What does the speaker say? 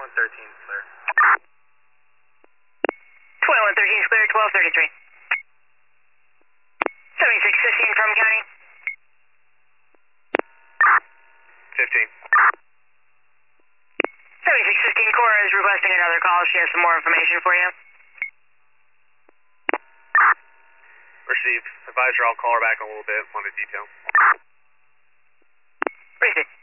clear. 2113 is clear, 1233. 7615 from county. 15. 7615 Cora is requesting another call. She has some more information for you. Received. Advisor, I'll call her back in a little bit. Want the details. Received.